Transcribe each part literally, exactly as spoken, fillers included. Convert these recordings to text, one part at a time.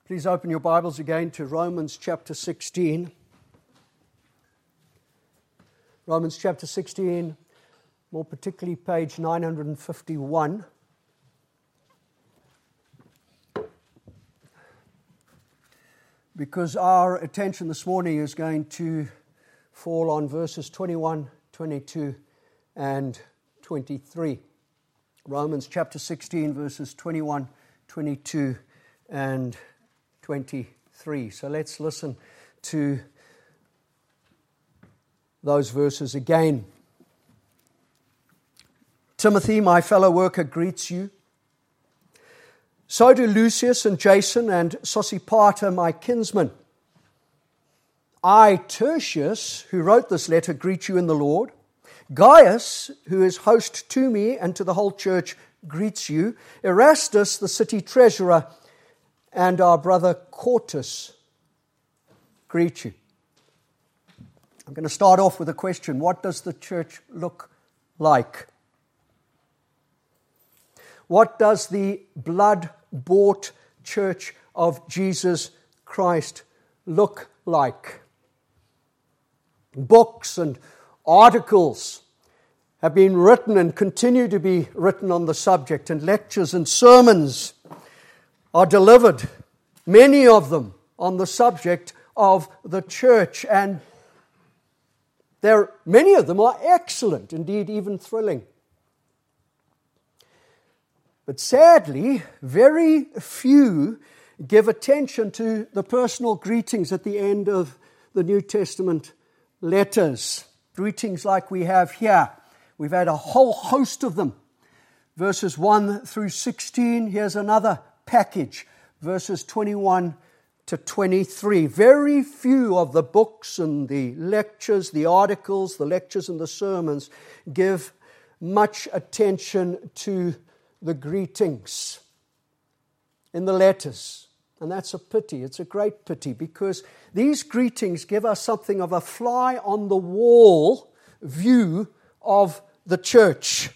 Please open your Bibles again to Romans chapter sixteen. Romans chapter sixteen, more particularly page nine fifty-one. Because our attention this morning is going to fall on verses twenty-one, twenty-two, and twenty-three. Romans chapter sixteen, verses twenty-one, twenty-two, and twenty-three. So let's listen to those verses again. Timothy, my fellow worker, greets you. So do Lucius and Jason and Sosipater, my kinsmen. I, Tertius, who wrote this letter, greet you in the Lord. Gaius, who is host to me and to the whole church, greets you. Erastus, the city treasurer, and our brother Quartus greet you. I'm going to start off with a question. What does the church look like? What does the blood-bought church of Jesus Christ look like? Books and articles have been written and continue to be written on the subject, and lectures and sermons are delivered, many of them on the subject of the church, and there, many of them are excellent, indeed even thrilling. But sadly, very few give attention to the personal greetings at the end of the New Testament letters. Greetings like we have here. We've had a whole host of them. Verses one through sixteen, here's another package. Verses twenty-one to twenty-three. Very few of the books and the lectures, the articles, the lectures and the sermons give much attention to the greetings in the letters. And that's a pity. It's a great pity, because these greetings give us something of a fly on the wall view of the church.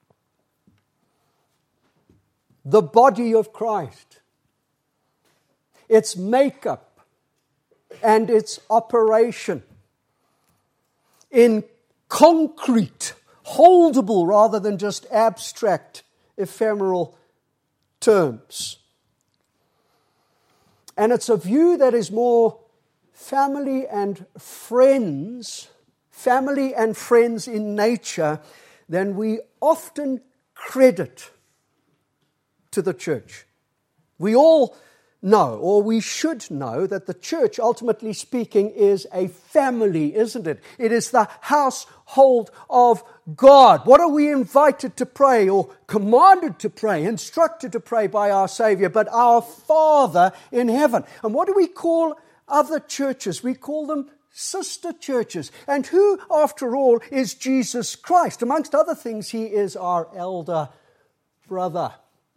The body of Christ, its makeup and its operation in concrete, holdable rather than just abstract, ephemeral terms. And it's a view that is more family and friends, family and friends in nature, than we often credit to the church. We all know, or we should know, that the church, ultimately speaking, is a family, isn't it? It is the household of God. What are we invited to pray, or commanded to pray, instructed to pray by our Savior, but our Father in heaven? And what do we call other churches? We call them sister churches. And who, after all, is Jesus Christ? Amongst other things, He is our elder brother.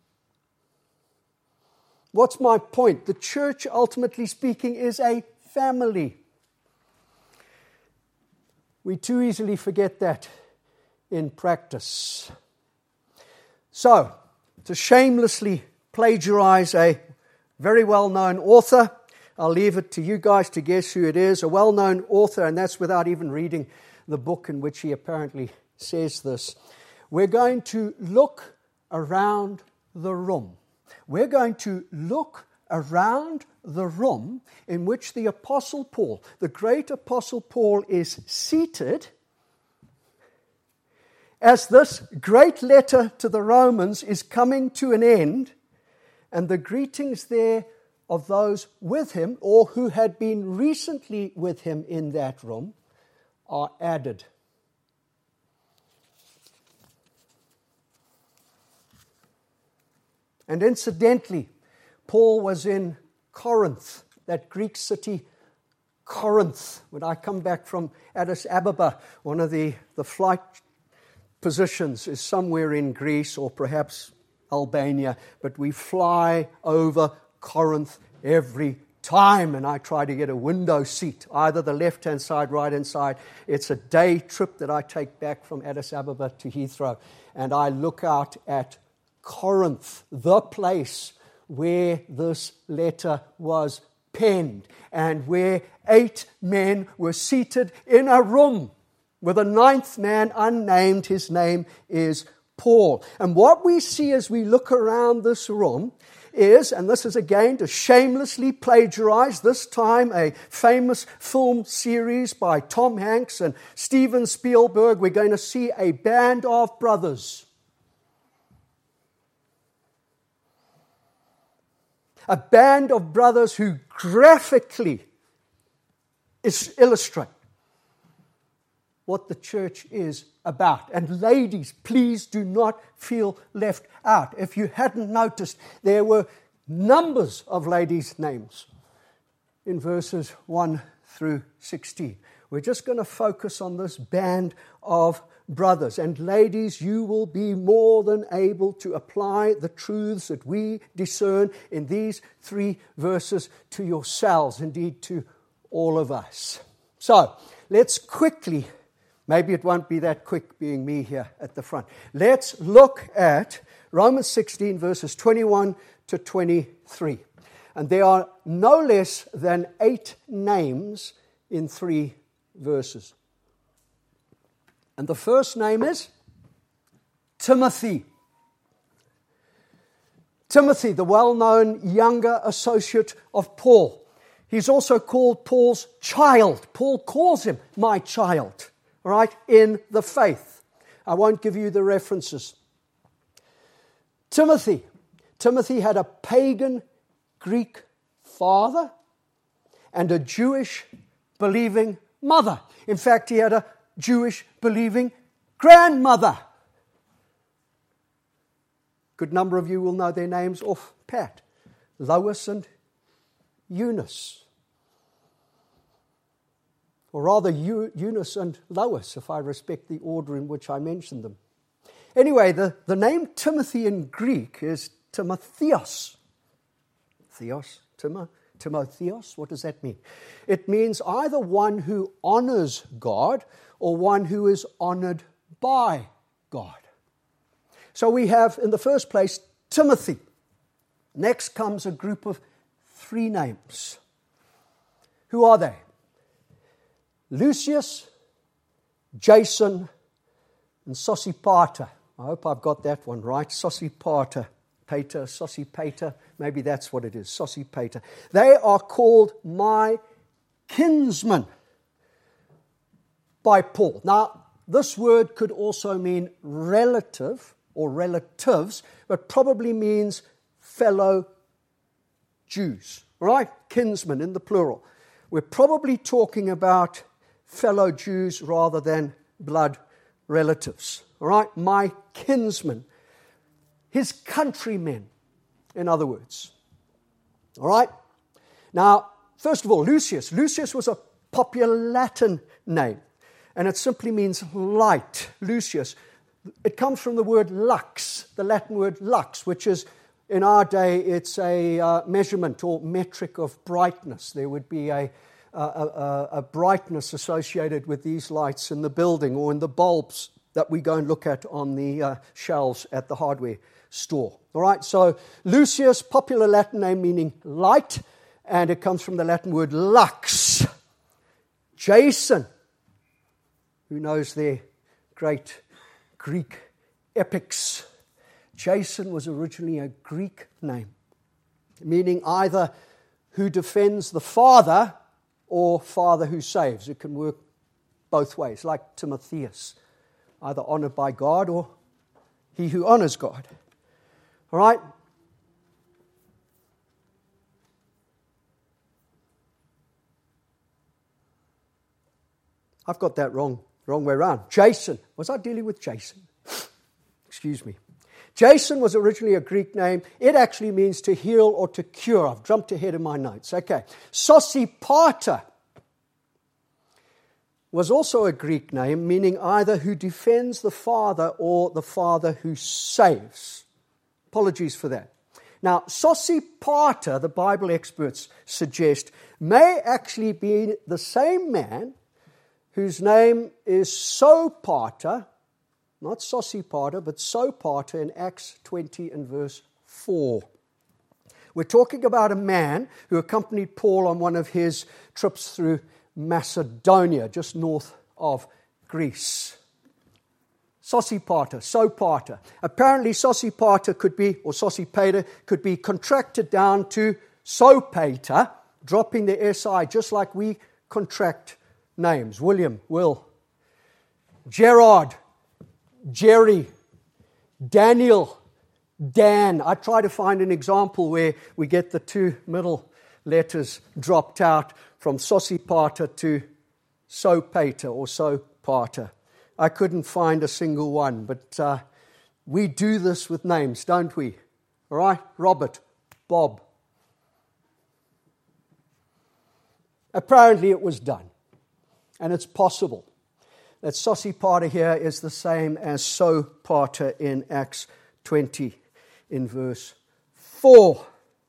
What's my point? The church, ultimately speaking, is a family. We too easily forget that in practice. So, to shamelessly plagiarize a very well-known author, I'll leave it to you guys to guess who it is, a well-known author, and that's without even reading the book in which he apparently says this. We're going to look around the room. We're going to look around the room in which the Apostle Paul, the great Apostle Paul, is seated as this great letter to the Romans is coming to an end, and the greetings there of those with him, or who had been recently with him in that room, are added. And incidentally, Paul was in Corinth, that Greek city Corinth. When I come back from Addis Ababa, one of the, the flight positions is somewhere in Greece or perhaps Albania, but we fly over Corinth every time, and I try to get a window seat, either the left-hand side, right-hand side. It's a day trip that I take back from Addis Ababa to Heathrow, and I look out at Corinth, the place where this letter was penned, and where eight men were seated in a room with a ninth man unnamed. His name is Paul. And what we see as we look around this room is, and this is again to shamelessly plagiarize, this time a famous film series by Tom Hanks and Steven Spielberg, we're going to see a band of brothers. A band of brothers who graphically is illustrate what the church is about. And ladies, please do not feel left out. If you hadn't noticed, there were numbers of ladies' names in verses one through sixteen. We're just going to focus on this band of brothers. And ladies, you will be more than able to apply the truths that we discern in these three verses to yourselves, indeed to all of us. So, let's quickly, maybe it won't be that quick being me here at the front. Let's look at Romans sixteen, verses twenty-one to twenty-three. And there are no less than eight names in three verses. And the first name is Timothy. Timothy, the well-known younger associate of Paul. He's also called Paul's child. Paul calls him my child, all right, in the faith. I won't give you the references. Timothy. Timothy had a pagan Greek father and a Jewish believing mother. In fact, he had a Jewish believing grandmother. Good number of you will know their names off pat. Lois and Eunice. Or rather, Eunice and Lois, if I respect the order in which I mentioned them. Anyway, the, the name Timothy in Greek is Timotheos. Theos, Timo, Timotheos, what does that mean? It means either one who honors God or one who is honored by God. So we have, in the first place, Timothy. Next comes a group of three names. Who are they? Lucius, Jason, and Sosipater. I hope I've got that one right. Sosipater. Pater, Sosipater. Maybe that's what it is. Sosipater. They are called my kinsmen by Paul. Now, this word could also mean relative or relatives, but probably means fellow Jews. All right? Kinsmen in the plural. We're probably talking about fellow Jews rather than blood relatives. All right? My kinsmen. His countrymen, in other words. All right? Now, first of all, Lucius. Lucius was a popular Latin name, and it simply means light. Lucius. It comes from the word lux, the Latin word lux, which is, in our day, it's a uh, measurement or metric of brightness. There would be a, a, a, a brightness associated with these lights in the building or in the bulbs that we go and look at on the uh, shelves at the hardware store. All right, so Lucius, popular Latin name meaning light, and it comes from the Latin word lux. Jason, who knows their great Greek epics. Jason was originally a Greek name, meaning either who defends the father or father who saves. It can work both ways, like Timotheus, either honored by God or he who honors God. All right? I've got that wrong, wrong way around. Jason. Was I dealing with Jason? Excuse me. Jason was originally a Greek name. It actually means to heal or to cure. I've jumped ahead in my notes. Okay. Sosipater was also a Greek name, meaning either who defends the father or the father who saves. Apologies for that. Now, Sosipater, the Bible experts suggest, may actually be the same man whose name is Sopater, not Sosipater, but Sopater in Acts twenty and verse four. We're talking about a man who accompanied Paul on one of his trips through Macedonia, just north of Greece. Sosipater, Sopater. Apparently Sosipater could be, or Sosipater could be contracted down to Sopater, dropping the S I, just like we contract names. William, Will. Gerard, Jerry. Daniel, Dan. I try to find an example where we get the two middle letters dropped out from Sosipater to Sopater or Sopater. I couldn't find a single one, but uh, we do this with names, don't we? All right? Robert, Bob. Apparently it was done, and it's possible that Sosipater here is the same as Sopater in Acts twenty in verse four.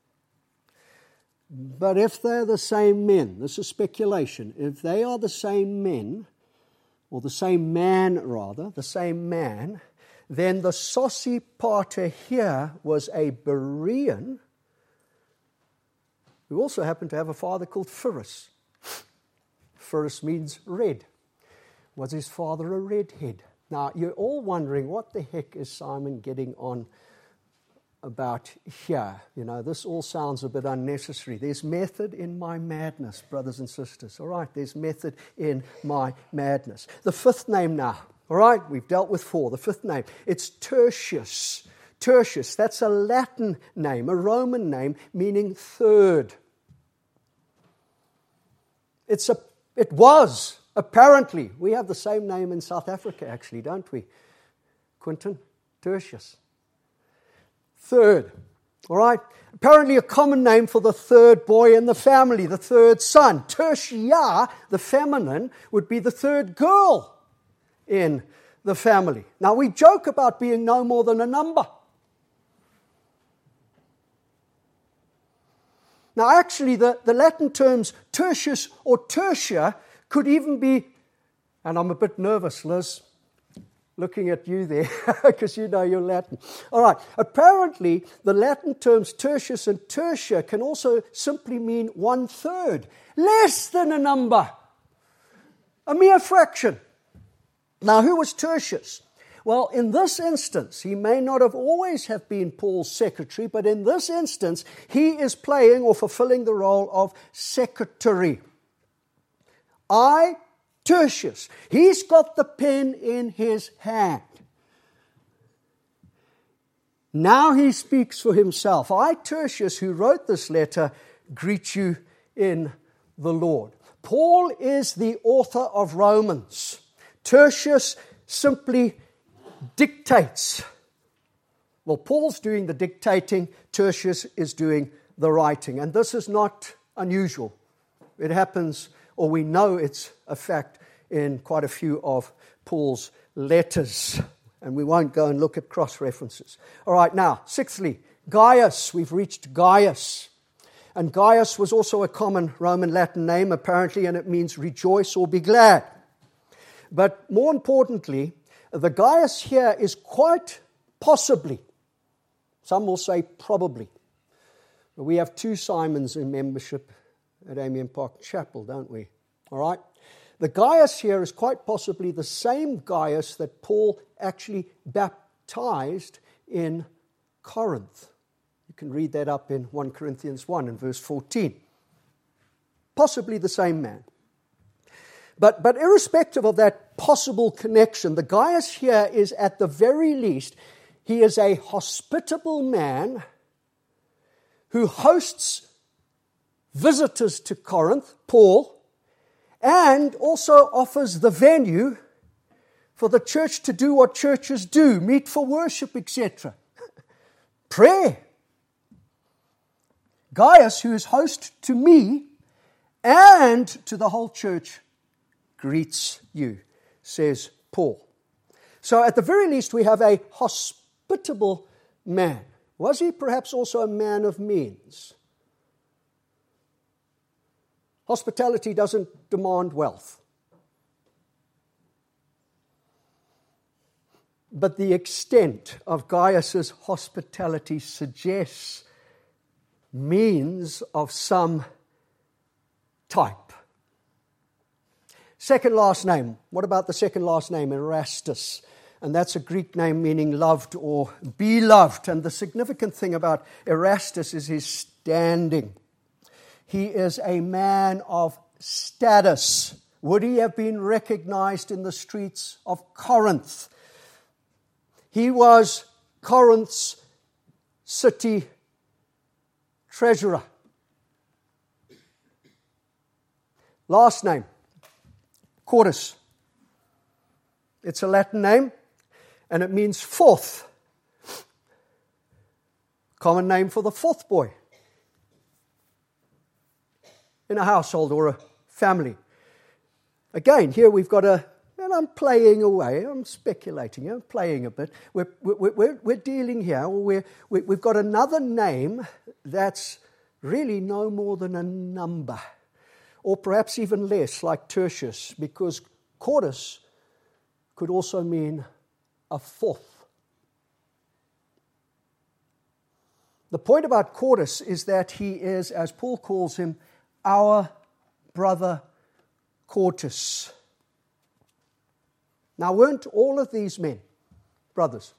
But if they're the same men, this is speculation, if they are the same men, or the same man rather, the same man, then the Sosipater here was a Berean who also happened to have a father called Pyrrhus. Pyrrhus means red. Was his father a redhead? Now, you're all wondering, what the heck is Simon getting on about here? You know, this all sounds a bit unnecessary. There's method in my madness, brothers and sisters. All right, there's method in my madness. The fifth name now. All right, we've dealt with four. The fifth name, it's Tertius. Tertius, that's a Latin name, a Roman name, meaning third. It's a, it was, apparently, we have the same name in South Africa, actually, don't we? Quinton, Tertius. Third, all right? Apparently a common name for the third boy in the family, the third son. Tertia, the feminine, would be the third girl in the family. Now, we joke about being no more than a number. Now, actually, the, the Latin terms tertius or tertia could even be, and I'm a bit nervous, Liz, looking at you there, because you know you're Latin. All right, apparently, the Latin terms tertius and tertia can also simply mean one-third, less than a number, a mere fraction. Now, who was Tertius? Well, in this instance, he may not have always have been Paul's secretary, but in this instance, he is playing or fulfilling the role of secretary. I, Tertius, he's got the pen in his hand. Now he speaks for himself. I, Tertius, who wrote this letter, greet you in the Lord. Paul is the author of Romans. Tertius simply dictates. Well, Paul's doing the dictating, Tertius is doing the writing. And this is not unusual. It happens, or we know it's a fact, in quite a few of Paul's letters. And we won't go and look at cross-references. All right, now, sixthly, Gaius. We've reached Gaius. And Gaius was also a common Roman Latin name, apparently, and it means rejoice or be glad. But more importantly, the Gaius here is quite possibly, some will say probably. We have two Simons in membership at Amiens Park Chapel, don't we? All right? The Gaius here is quite possibly the same Gaius that Paul actually baptized in Corinth. You can read that up in First Corinthians one in verse fourteen. Possibly the same man. But, but irrespective of that possible connection, the Gaius here is at the very least, he is a hospitable man who hosts visitors to Corinth, Paul, and also offers the venue for the church to do what churches do, meet for worship, et cetera. Prayer. Gaius, who is host to me and to the whole church, greets you, says Paul. So at the very least, we have a hospitable man. Was he perhaps also a man of means? Hospitality doesn't demand wealth. But the extent of Gaius's hospitality suggests means of some type. Second last name. What about the second last name, Erastus? And that's a Greek name meaning loved or beloved. And the significant thing about Erastus is his standing. He is a man of status. Would he have been recognized in the streets of Corinth? He was Corinth's city treasurer. Last name, Quartus. It's a Latin name, and it means fourth. Common name for the fourth boy in a household or a family. Again, here we've got a, and I'm playing away, I'm speculating, I'm playing a bit. We're, we're, we're, we're dealing here, we're, we've got another name that's really no more than a number, or perhaps even less, like Tertius, because Quartus could also mean a fourth. The point about Quartus is that he is, as Paul calls him, our brother Quartus. Now, weren't all of these men brothers?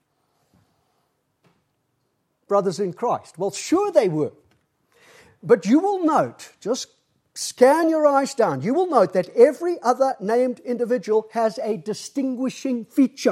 Brothers in Christ? Well, sure they were. But you will note, just scan your eyes down, you will note that every other named individual has a distinguishing feature.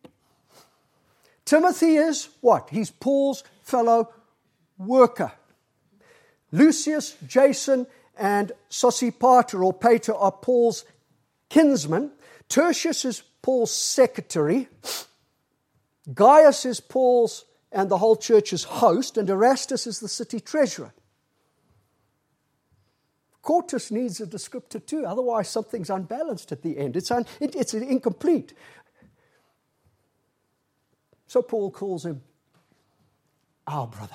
Timothy is what? He's Paul's fellow worker. Lucius, Jason, and Sosipater or Pater are Paul's kinsmen. Tertius is Paul's secretary. Gaius is Paul's and the whole church's host, and Erastus is the city treasurer. Quartus needs a descriptor too, otherwise something's unbalanced at the end. It's, un, it, it's incomplete. So Paul calls him our brother.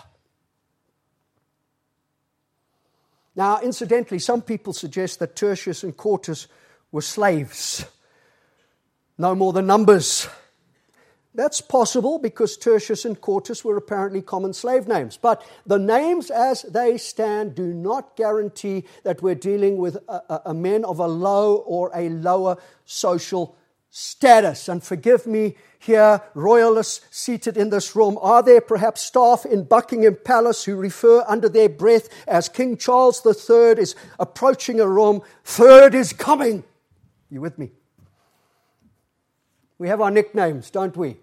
Now, incidentally, some people suggest that Tertius and Quartus were slaves, no more than numbers. That's possible because Tertius and Quartus were apparently common slave names. But the names as they stand do not guarantee that we're dealing with a, a, a men of a low or a lower social status. And forgive me here, royalists seated in this room, are there perhaps staff in Buckingham Palace who refer under their breath as King Charles the Third is approaching a room, third is coming? You with me? We have our nicknames, don't we?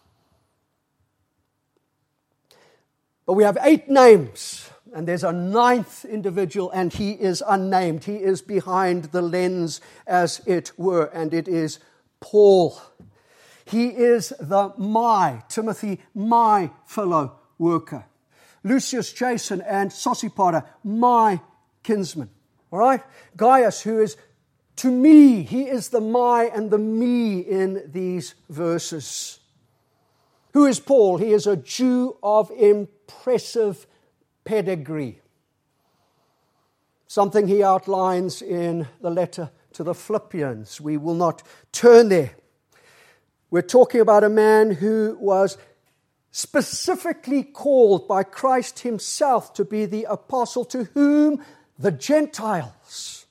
But we have eight names, and there's a ninth individual, and he is unnamed. He is behind the lens, as it were, and it is Paul. He is the my, Timothy, my fellow worker. Lucius, Jason, and Sosipater, my kinsman. All right? Gaius, who is to me, he is the my and the me in these verses. Who is Paul? He is a Jew of impressive pedigree. Something he outlines in the letter to the Philippians. We will not turn there. We're talking about a man who was specifically called by Christ himself to be the apostle to whom? The Gentiles.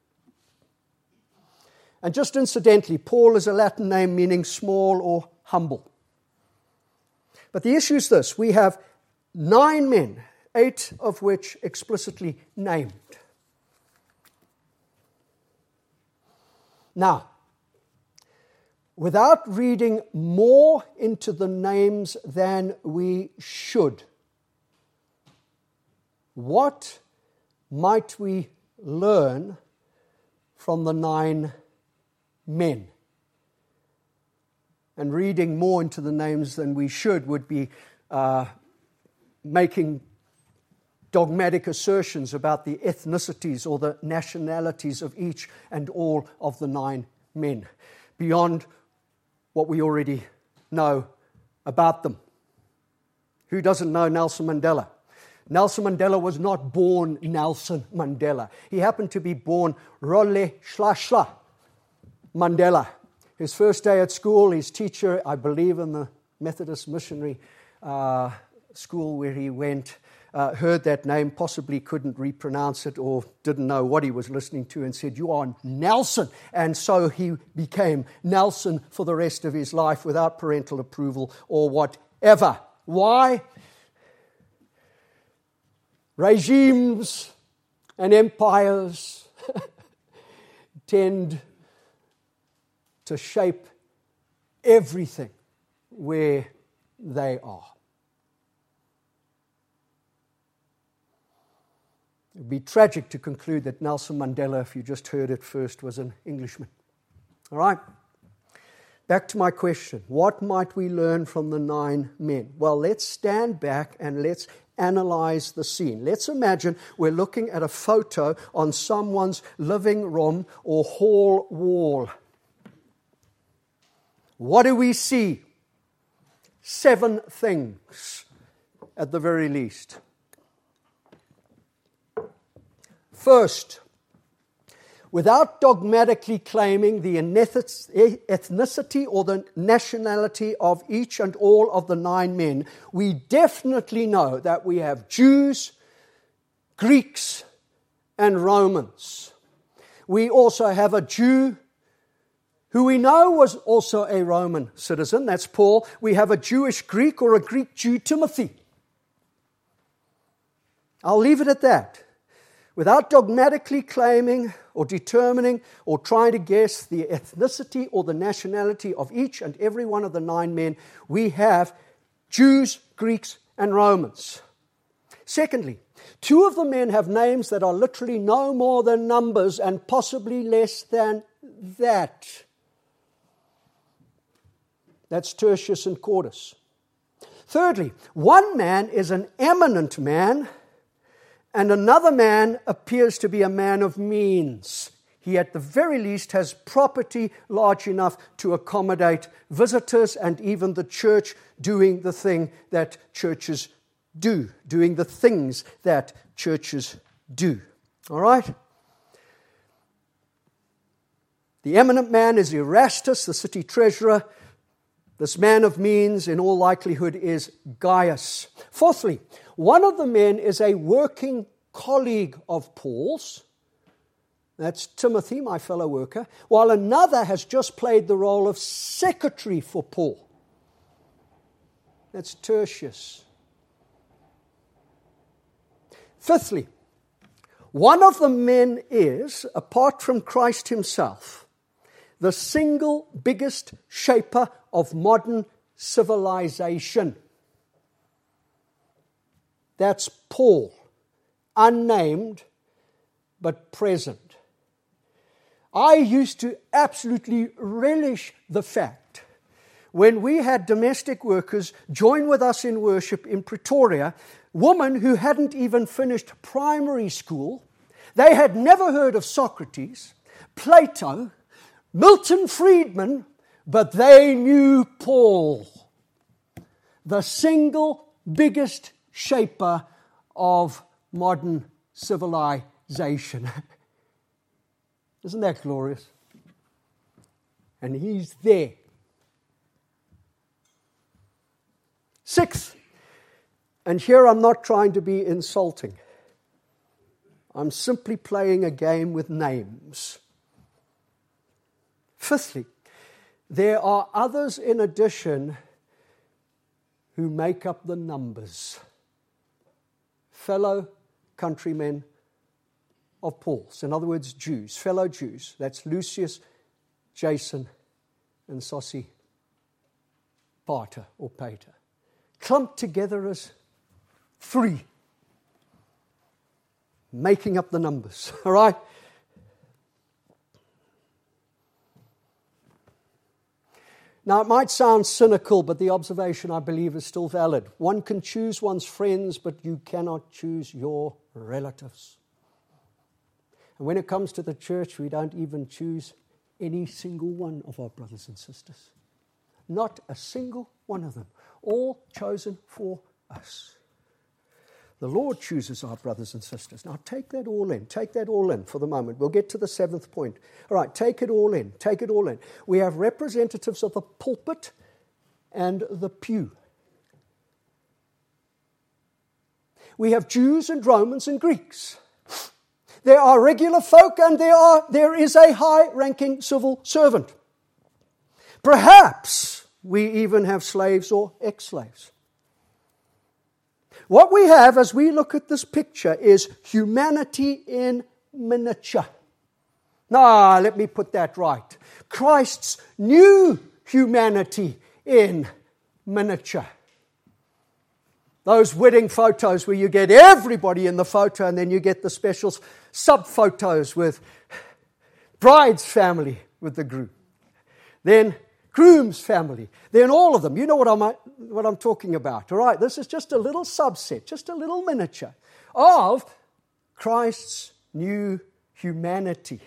And just incidentally, Paul is a Latin name meaning small or humble. But the issue is this. We have nine men, eight of which explicitly named. Now, without reading more into the names than we should, what might we learn from the nine men? And reading more into the names than we should would be uh, making dogmatic assertions about the ethnicities or the nationalities of each and all of the nine men, beyond what we already know about them. Who doesn't know Nelson Mandela? Nelson Mandela was not born Nelson Mandela. He happened to be born Role Shlasha Mandela. His first day at school, his teacher, I believe in the Methodist missionary uh, school where he went, uh, heard that name, possibly couldn't repronounce it or didn't know what he was listening to, and said, "You are Nelson." And so he became Nelson for the rest of his life without parental approval or whatever. Why? Regimes and empires tend to shape everything where they are. It would be tragic to conclude that Nelson Mandela, if you just heard it first, was an Englishman. All right? Back to my question. What might we learn from the nine men? Well, let's stand back and let's analyze the scene. Let's imagine we're looking at a photo on someone's living room or hall wall. What do we see? Seven things, at the very least. First, without dogmatically claiming the ethnicity or the nationality of each and all of the nine men, we definitely know that we have Jews, Greeks, and Romans. We also have a Jew who we know was also a Roman citizen. That's Paul. We have a Jewish Greek or a Greek Jew, Timothy. I'll leave it at that. Without dogmatically claiming or determining or trying to guess the ethnicity or the nationality of each and every one of the nine men, we have Jews, Greeks, and Romans. Secondly, two of the men have names that are literally no more than numbers and possibly less than that. That's Tertius and Cordus. Thirdly, one man is an eminent man, and another man appears to be a man of means. He at the very least has property large enough to accommodate visitors and even the church doing the thing that churches do, doing the things that churches do. All right? The eminent man is Erastus, the city treasurer. This man of means, in all likelihood, is Gaius. Fourthly, one of the men is a working colleague of Paul's. That's Timothy, my fellow worker, while another has just played the role of secretary for Paul. That's Tertius. Fifthly, one of the men is, apart from Christ himself, the single biggest shaper of modern civilization. That's Paul, unnamed but present. I used to absolutely relish the fact when we had domestic workers join with us in worship in Pretoria, women who hadn't even finished primary school, they had never heard of Socrates, Plato, Milton Friedman, but they knew Paul, the single biggest shaper of modern civilization. Isn't that glorious? And he's there. Sixth, and here I'm not trying to be insulting. I'm simply playing a game with names. Fifthly, there are others in addition who make up the numbers. Fellow countrymen of Paul's. In other words, Jews, fellow Jews. That's Lucius, Jason, and Sossi Pater or Pater. Clumped together as three. Making up the numbers. All right? Now, it might sound cynical, but the observation, I believe, is still valid. One can choose one's friends, but you cannot choose your relatives. And when it comes to the church, we don't even choose any single one of our brothers and sisters. Not a single one of them. All chosen for us. The Lord chooses our brothers and sisters. Now take that all in. Take that all in for the moment. We'll get to the seventh point. All right, take it all in. Take it all in. We have representatives of the pulpit and the pew. We have Jews and Romans and Greeks. There are regular folk and there are there is a high-ranking civil servant. Perhaps we even have slaves or ex-slaves. What we have as we look at this picture is humanity in miniature. Now, let me put that right. Christ's new humanity in miniature. Those wedding photos where you get everybody in the photo and then you get the special sub-photos with bride's family with the groom. Then groom's family. Then all of them. You know what I'm, what I'm talking about. All right, this is just a little subset, just a little miniature of Christ's new humanity.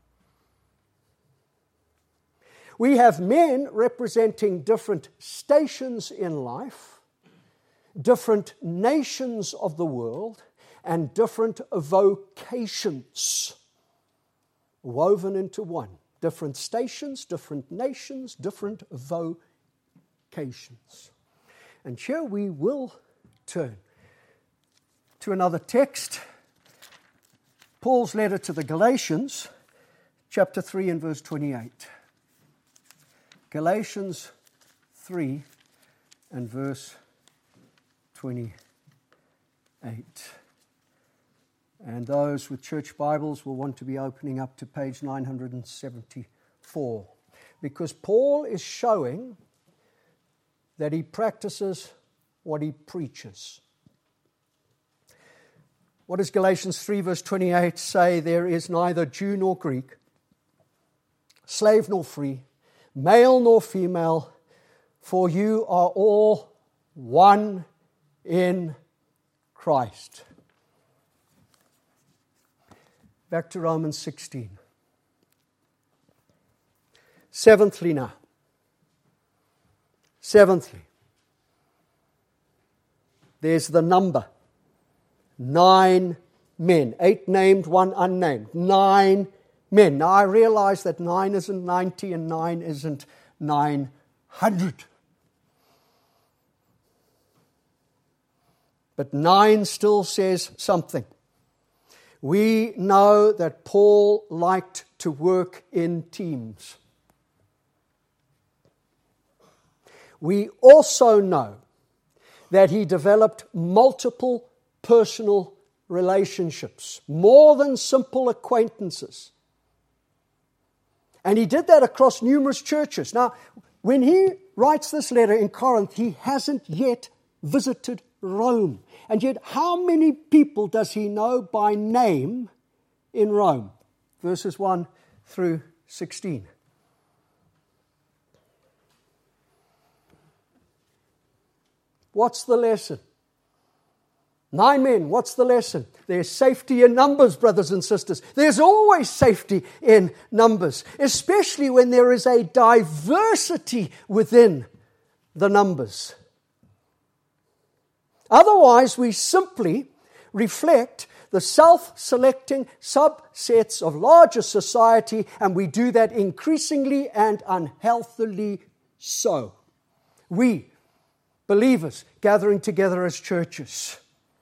We have men representing different stations in life, different nations of the world, and different vocations woven into one. Different stations, different nations, different vocations. And here we will turn to another text, Paul's letter to the Galatians, chapter three and verse twenty-eight. Galatians three and verse twenty-eight. And those with church Bibles will want to be opening up to page nine hundred seventy-four. Because Paul is showing that he practices what he preaches. What does Galatians three verse twenty-eight say? There is neither Jew nor Greek, slave nor free, male nor female, for you are all one in Christ. Back to Romans sixteen. Seventhly now. Seventhly. There's the number. Nine men. Eight named, one unnamed. Nine men. Now I realize that nine isn't ninety and nine isn't nine hundred. But nine still says something. We know that Paul liked to work in teams. We also know that he developed multiple personal relationships, more than simple acquaintances. And he did that across numerous churches. Now, when he writes this letter in Corinth, he hasn't yet visited Rome. And yet, how many people does he know by name in Rome? Verses one through sixteen. What's the lesson? Nine men, what's the lesson? There's safety in numbers, brothers and sisters. There's always safety in numbers, especially when there is a diversity within the numbers. Otherwise, we simply reflect the self-selecting subsets of larger society, and we do that increasingly and unhealthily so. We, believers, gathering together as churches.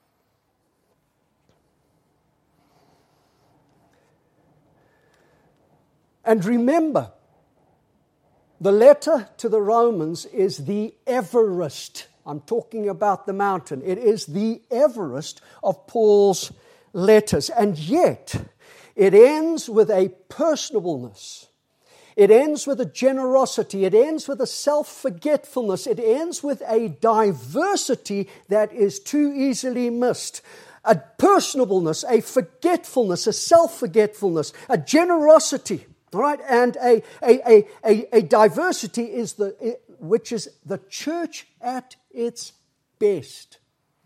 And remember, the letter to the Romans is the Everest. I'm talking about the mountain. It is the Everest of Paul's letters. And yet, it ends with a personableness. It ends with a generosity. It ends with a self-forgetfulness. It ends with a diversity that is too easily missed. A personableness, a forgetfulness, a self-forgetfulness, a generosity. All right, and a, a, a, a, a diversity is the which is the church at its best.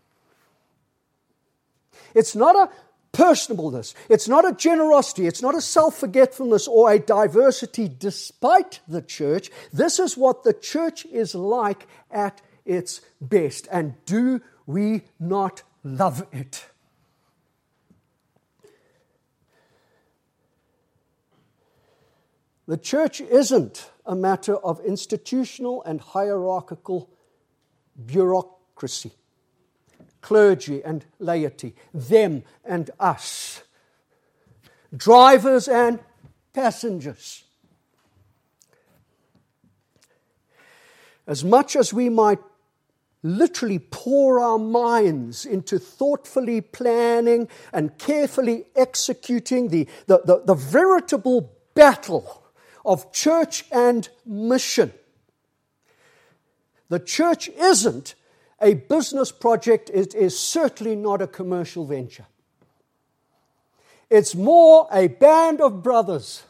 It's not a personableness. It's not a generosity. It's not a self-forgetfulness or a diversity despite the church. This is what the church is like at its best. And do we not love it? The church isn't a matter of institutional and hierarchical bureaucracy. clergy and laity, them and us, drivers and passengers. As much as we might literally pour our minds into thoughtfully planning and carefully executing the, the, the, the veritable battle of church and mission, the church isn't a business project. It is certainly not a commercial venture. It's more a band of brothers.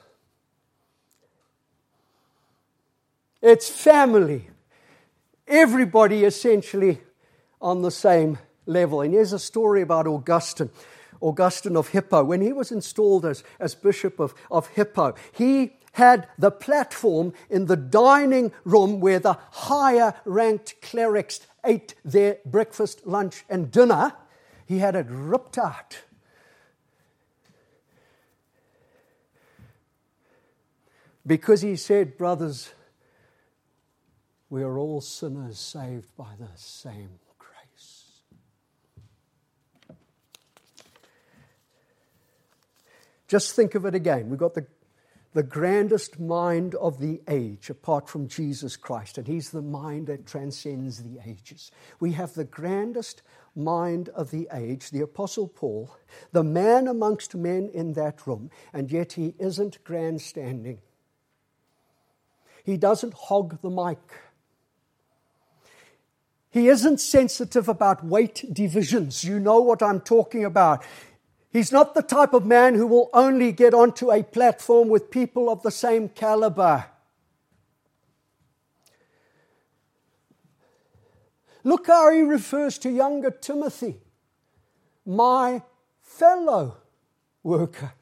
It's family. Everybody essentially on the same level. And here's a story about Augustine, Augustine of Hippo. When he was installed as, as Bishop of, of Hippo, he had the platform in the dining room where the higher ranked clerics ate their breakfast, lunch, and dinner. He had it ripped out. Because he said, brothers, we are all sinners saved by the same grace. Just think of it again. We've got the, the grandest mind of the age apart from Jesus Christ, and He's the mind that transcends the ages. We have the grandest mind of the age, the Apostle Paul, the man amongst men in that room, and yet he isn't grandstanding. He doesn't hog the mic. He isn't sensitive about weight divisions. You know what I'm talking about. He's not the type of man who will only get onto a platform with people of the same caliber. Look how he refers to younger Timothy, my fellow worker.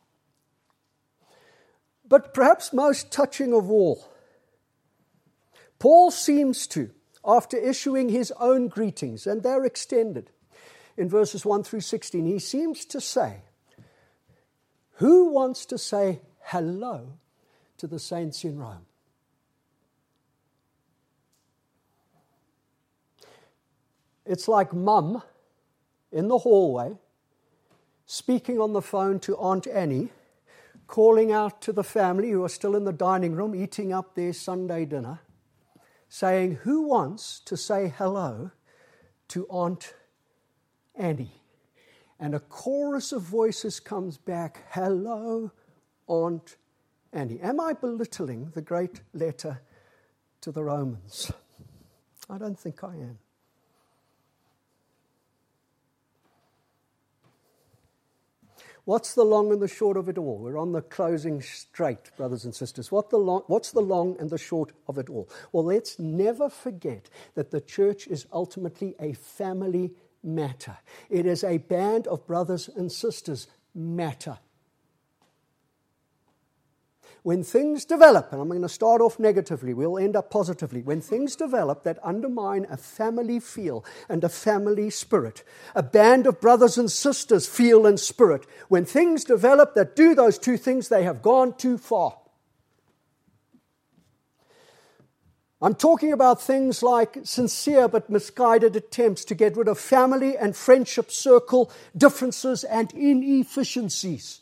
But perhaps most touching of all, Paul seems to, after issuing his own greetings, and they're extended in verses one through sixteen, he seems to say, who wants to say hello to the saints in Rome? It's like Mum in the hallway, speaking on the phone to Aunt Annie, calling out to the family who are still in the dining room, eating up their Sunday dinner, saying, who wants to say hello to Aunt Annie? And a chorus of voices comes back, hello, Aunt Annie. Am I belittling the great letter to the Romans? I don't think I am. What's the long and the short of it all? We're on the closing straight, brothers and sisters. What the long, what's the long and the short of it all? Well, let's never forget that the church is ultimately a family matter. It is a band of brothers and sisters matter. When things develop, and I'm going to start off negatively, we'll end up positively. When things develop that undermine a family feel and a family spirit, a band of brothers and sisters feel and spirit, when things develop that do those two things, they have gone too far. I'm talking about things like sincere but misguided attempts to get rid of family and friendship circle differences and inefficiencies.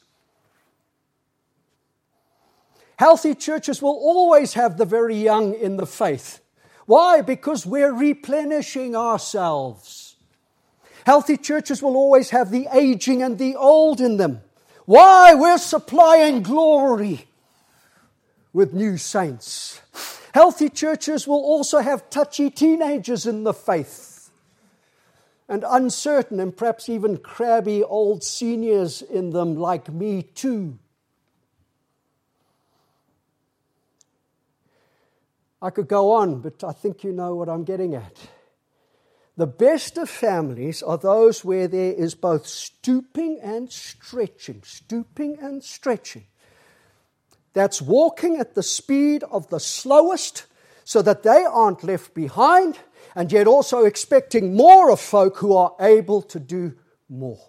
Healthy churches will always have the very young in the faith. Why? Because we're replenishing ourselves. Healthy churches will always have the aging and the old in them. Why? We're supplying glory with new saints. Healthy churches will also have touchy teenagers in the faith, and uncertain and perhaps even crabby old seniors in them like me too. I could go on, but I think you know what I'm getting at. The best of families are those where there is both stooping and stretching, stooping and stretching. That's walking at the speed of the slowest so that they aren't left behind, and yet also expecting more of folk who are able to do more.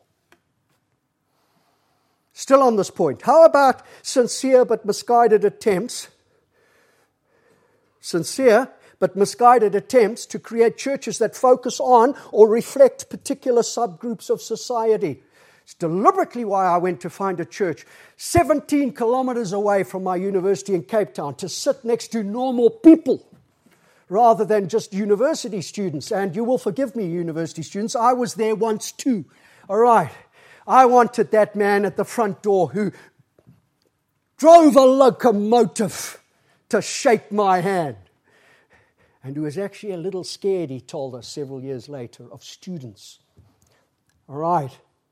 Still on this point, how about sincere but misguided attempts Sincere but misguided attempts to create churches that focus on or reflect particular subgroups of society. It's deliberately why I went to find a church seventeen kilometers away from my university in Cape Town to sit next to normal people rather than just university students. And you will forgive me, university students, I was there once too. All right. I wanted that man at the front door who drove a locomotive to shake my hand. And who was actually a little scared, he told us several years later, of students. All right.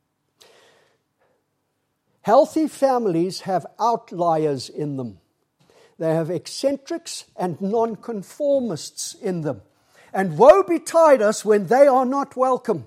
Healthy families have outliers in them. They have eccentrics and nonconformists in them. And woe betide us when they are not welcome.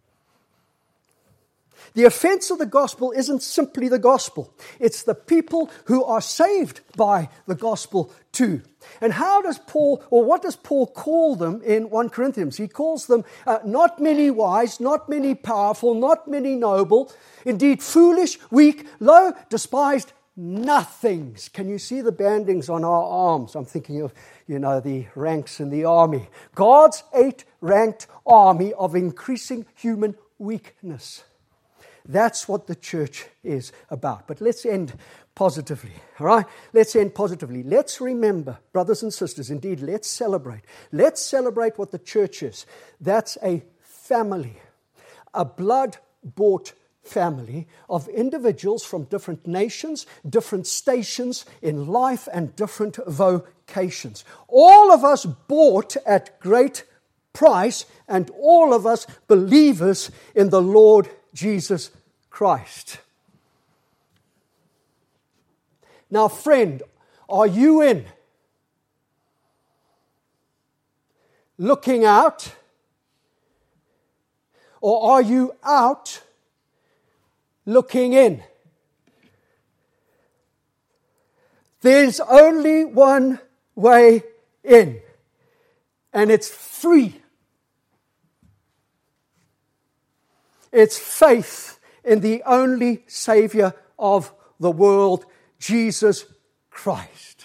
The offense of the gospel isn't simply the gospel. It's the people who are saved by the gospel too. And how does Paul, or what does Paul call them in First Corinthians? He calls them uh, not many wise, not many powerful, not many noble, indeed foolish, weak, low, despised, nothings. Can you see the bandings on our arms? I'm thinking of, you know, the ranks in the army. God's eight-ranked army of increasing human weakness. That's what the church is about. But let's end positively, all right? Let's end positively. Let's remember, brothers and sisters, indeed, let's celebrate. Let's celebrate what the church is. That's a family, a blood-bought family of individuals from different nations, different stations in life, and different vocations. All of us bought at great price, and all of us believers in the Lord Jesus Christ. Now, friend, are you in? Looking out? Or are you out looking in? There's only one way in, and it's free. It's faith in the only Savior of the world, Jesus Christ.